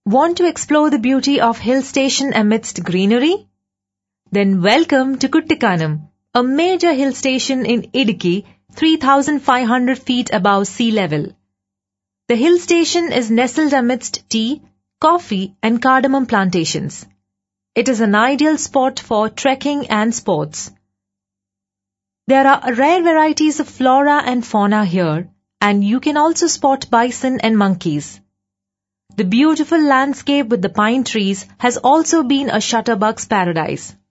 Want to explore the beauty of hill station amidst greenery? Then welcome to Kuttikanam, a major hill station in Idukki, 3,500 feet above sea level. The hill station is nestled amidst tea, coffee and cardamom plantations. It is an ideal spot for trekking and sports. There are rare varieties of flora and fauna here, and you can also spot bison and monkeys. The beautiful landscape with the pine trees has also been a shutterbug's paradise.